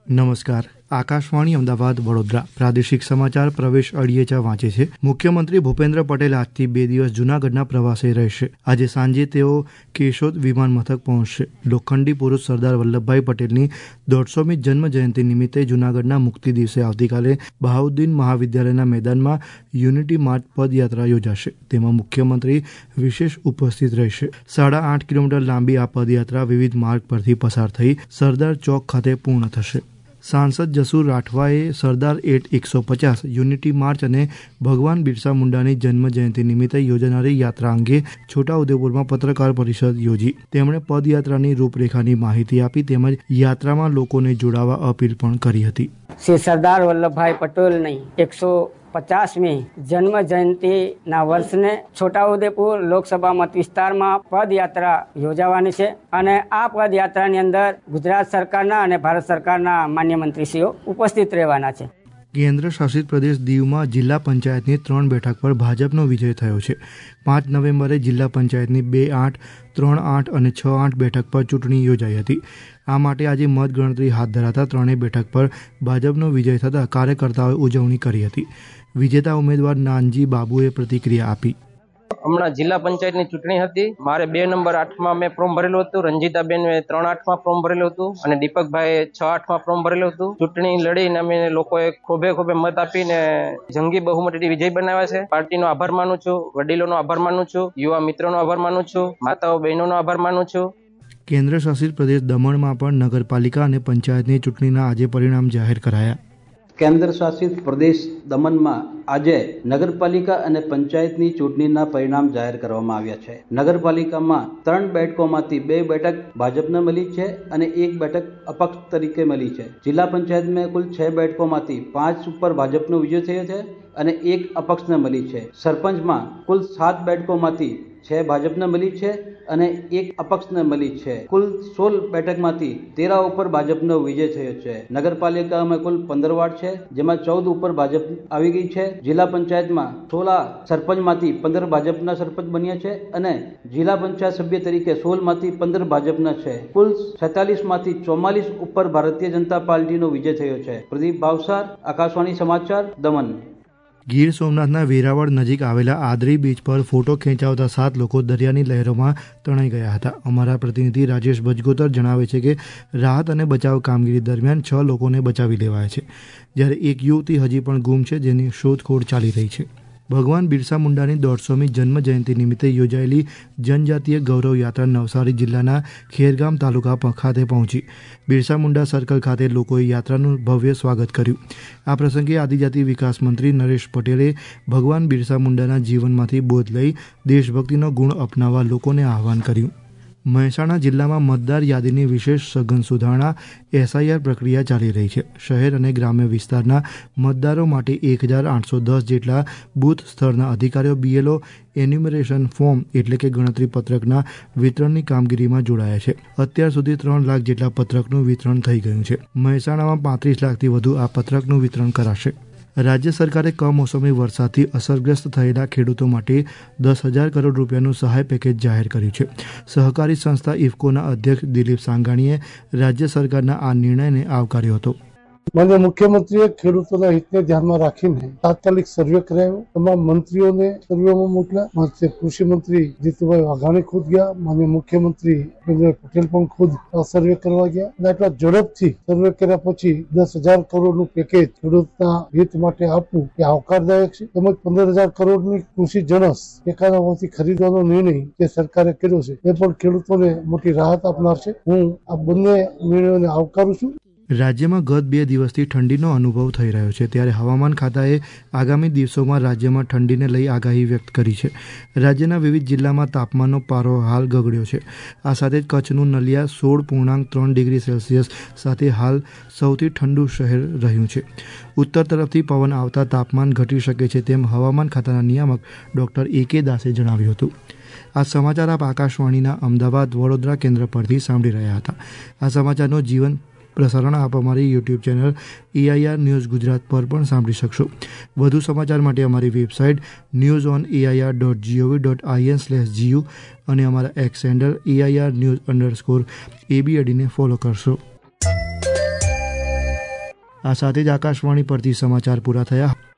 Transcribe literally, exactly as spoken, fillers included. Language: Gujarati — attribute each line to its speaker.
Speaker 1: નમસ્કાર. આકાશવાણી અમદાવાદ વડોદરા પ્રાદેશિક સમાચાર પ્રવેશ અડિયેચા વાંચે છે. મુખ્યમંત્રી ભૂપેન્દ્ર પટેલ આજથી બે દિવસ જૂનાગઢના પ્રવાસે રહેશે. આજે સાંજે તેઓ કેશોદ વિમાન મથક પહોંચશે. લોખંડી પુરુષ સરદાર વલ્લભભાઈ પટેલની દોઢસોમી જન્મ જયંતિ નિમિત્તે જૂનાગઢના મુક્તિ દિવસે આવતીકાલે બહાઉદ્દીન મહાવિદ્યાલયના મેદાનમાં યુનિટી માર્ચ પદયાત્રા યોજાશે. તેમાં મુખ્યમંત્રી વિશેષ ઉપસ્થિત રહેશે. સાડા આઠ કિલોમીટર લાંબી આ પદયાત્રા વિવિધ માર્ગ પરથી પસાર થઈ સરદાર ચોક ખાતે પૂર્ણ થશે. સાંસદ જસુર રાઠવાએ સરદાર એટ એકસો પચાસ યુનિટી માર્ચ અને ભગવાન બિરસા મુંડાની જન્મ જયંતિ નિમિત્તે યોજાનારી યાત્રા અંગે છોટાઉદેપુરમાં પત્રકાર પરિષદ યોજી. તેમણે પદયાત્રાની રૂપરેખાની માહિતી આપી તેમજ યાત્રામાં લોકોને જોડાવા અપીલ પણ કરી હતી.
Speaker 2: શ્રી સરદાર વલ્લભભાઈ પટેલની એકસો પચાસમી જન્મ જયંતિના વર્ષને છોટાઉદેપુર લોકસભા મત વિસ્તારમાં પદયાત્રા યોજાવાની છે અને આ પદયાત્રાની અંદર ગુજરાત સરકારના અને ભારત સરકારના માન્ય મંત્રીશ્રીઓ ઉપસ્થિત રહેવાના છે.
Speaker 1: કેન્દ્ર શાસિત પ્રદેશ દીવમાં જિલ્લા પંચાયતની ત્રણ બેઠક પર ભાજપનો વિજય થયો છે. પાંચ નવેમ્બરે જિલ્લા પંચાયતની બે આઠ ત્રણ આઠ અને છ આઠ બેઠક પર ચૂંટણી યોજાઈ હતી. આ માટે આજે મતગણતરી હાથ ધરાતા ત્રણેય બેઠક પર ભાજપનો વિજય થતાં કાર્યકર્તાઓએ ઉજવણી કરી હતી. વિજેતા ઉમેદવાર નાનજી બાબુએ પ્રતિક્રિયા આપી.
Speaker 3: હમણાં જિલ્લા પંચાયતની ચૂંટણી હતી. મારે બે નંબર આઠમાં મેં ફોર્મ ભરેલું હતું. રંજીતાબેન ત્રણ આઠમાં ફોર્મ ભરેલું હતું અને દીપકભાઈ છ આઠમાં ફોર્મ ભરેલું હતું. ચૂંટણી લડીને અમે લોકોએ ખોબે ખોબે મત આપીને જંગી બહુમતીથી વિજય બનાવ્યા છે. પાર્ટીનો આભાર માનું છું, વડીલોનો આભાર માનું છું, યુવા મિત્રોનો આભાર માનું છું, માતાઓ બહેનોનો આભાર માનું છું.
Speaker 1: કેન્દ્ર શાસિત પ્રદેશ દમણમાં પણ નગરપાલિકા અને પંચાયતની ચૂંટણીના આજે પરિણામ જાહેર કરાયા.
Speaker 4: કેન્દ્ર શાસિત પ્રદેશ દમણમાં આજે નગરપાલિકા અને પંચાયતની ચૂંટણીના પરિણામ જાહેર કરવામાં આવ્યા છે. નગરપાલિકામાં ત્રણ બેઠકોમાંથી બે બેઠક ભાજપને મળી છે અને એક બેઠક અપક્ષ તરીકે મળી છે. જિલ્લા પંચાયતમાં કુલ છ બેઠકોમાંથી પાંચ ઉપર ભાજપનો વિજય થયો છે અને એક અપક્ષને મળી છે. સરપંચમાં કુલ સાત બેઠકોમાંથી છ ભાજપને મળી છે અને એક અપક્ષને મળી છે. કુલ સોળ બેઠકમાંથી તેરા ઉપર ભાજપનો વિજય થયો છે. નગરપાલિકામાં કુલ પંદર વોર્ડ છે જેમાં ચૌદ ઉપર ભાજપ આવી ગઈ છે. જિલ્લા પંચાયતમાં સોળા સરપંચમાંથી પંદર ભાજપના સરપંચ બન્યા છે અને જિલ્લા પંચાયત સભ્ય તરીકે સોળ માંથી પંદર ભાજપના છે. કુલ છેતાલીસ માંથી ચોમાલીસ ઉપર ભારતીય જનતા પાર્ટીનો વિજય થયો છે. પ્રદીપ ભાવસાર, આકાશવાણી સમાચાર, દમણ.
Speaker 1: ગીર સોમનાથના વેરાવળ નજીક આવેલા આદરી બીચ પર ફોટો ખેંચાવતા સાત લોકો દરિયાની લહેરોમાં તણાઈ ગયા હતા. અમારા પ્રતિનિધિ રાજેશ ભજગોતર જણાવે છે કે રાહત અને બચાવ કામગીરી દરમિયાન છ લોકોને બચાવી લેવાયા છે, જ્યારે એક યુવતી હજી પણ ગુમ છે જેની શોધખોળ ચાલી રહી છે. ભગવાન બિરસા મુંડાની દોઢસોમી જન્મ જયંતિ નિમિત્તે યોજાયેલી જનજાતીય ગૌરવ યાત્રા નવસારી જિલ્લાના ખેરગામ તાલુકા ખાતે પહોંચી. બિરસા મુંડા સર્કલ ખાતે લોકોએ યાત્રાનું ભવ્ય સ્વાગત કર્યું. આ પ્રસંગે આદિજાતિ વિકાસ મંત્રી નરેશ પટેલે ભગવાન બિરસા મુંડાના જીવનમાંથી બોધ લઈ દેશભક્તિનો ગુણ અપનાવવા લોકોને આહવાન કર્યું. મહેસાણા જિલ્લામાં મતદાર યાદીની વિશેષ સઘન સુધારણા એસઆઈઆર પ્રક્રિયા ચાલી રહી છે. શહેર અને ગ્રામ્ય વિસ્તારના મતદારો માટે એક હજાર આઠસો દસ જેટલા બૂથ સ્તરના અધિકારીઓ બીએલઓ એન્યુમરેશન ફોર્મ એટલે કે ગણતરી પત્રકના વિતરણની કામગીરીમાં જોડાયા છે. અત્યાર સુધી ત્રણ લાખ જેટલા પત્રકનું વિતરણ થઈ ગયું છે. મહેસાણામાં પાંત્રીસ લાખથી વધુ આ પત્રકનું વિતરણ કરાશે. રાજ્ય સરકારે કમોસમી વરસાદથી અસરગ્રસ્ત થયેલા ખેડૂતો માટે દસ હજાર કરોડ રૂપિયાનું સહાય પેકેજ જાહેર કર્યું છે. સહકારી સંસ્થા ઇફકોના અધ્યક્ષ દિલીપ સાંગાણીએ રાજ્ય સરકારના આ નિર્ણયને આવકાર્યો હતો.
Speaker 5: માન્ય મુખ્યમંત્રીએ ખેડૂતોના હિતને ધ્યાનમાં રાખીને તાત્કાલિક સર્વે કરાયો. તમામ મંત્રીઓને સર્વેમાં મોકલ્યા. માન્ય કૃષિ મંત્રી જીતુભાઈ વાઘાણી ખુદ ગયા. માન્ય મુખ્યમંત્રી ભૂપેન્દ્ર પટેલ પણ ખુદ સર્વે કરવા ગયા અને આટલા ઝડપથી સર્વે કર્યા પછી દસ હજાર કરોડનું પેકેજ ખેડૂતના હિત માટે આપવું એ આવકારદાયક છે. તેમજ પંદર હજાર કરોડની કૃષિ જણસ ટેકાના ભાવથી ખરીદવાનો નિર્ણય જે સરકારે કર્યો છે એ પણ ખેડૂતોને મોટી રાહત આપનાર છે. હું આ બંને નિર્ણયોને આવકારું છું.
Speaker 1: રાજ્યમાં ગત બે દિવસથી ઠંડીનો અનુભવ થઈ રહ્યો છે, ત્યારે હવામાન ખાતાએ આગામી દિવસોમાં રાજ્યમાં ઠંડીને લઈ આગાહી વ્યક્ત કરી છે. રાજ્યના વિવિધ જિલ્લામાં તાપમાનનો પારો હાલ ગગડ્યો છે. આ સાથે જ કચ્છનું નલિયા સોળ પૂર્ણાંક ત્રણ ડિગ્રી સેલ્સિયસ સાથે હાલ સૌથી ઠંડુ શહેર રહ્યું છે. ઉત્તર તરફથી પવન આવતા તાપમાન ઘટી શકે છે તેમ હવામાન ખાતાના નિયામક ડોક્ટર એ કે દાસે જણાવ્યું હતું. આ સમાચાર આપ આકાશવાણીના અમદાવાદ વડોદરા કેન્દ્ર પરથી સાંભળી રહ્યા હતા. આ સમાચારનો જીવન પ્રસારણ આપ અમારી YouTube channel AIR news Gujarat પર પણ સાંભળી શકશો. વધુ સમાચાર માટે અમારી website news on AIR dot GOV dot IN slash GU અને અમારા X handle AIR news underscore એબીએડીને ફોલો કરશો. આ સાથે જ આકાશવાણી પરથી સમાચાર પૂરા થયા।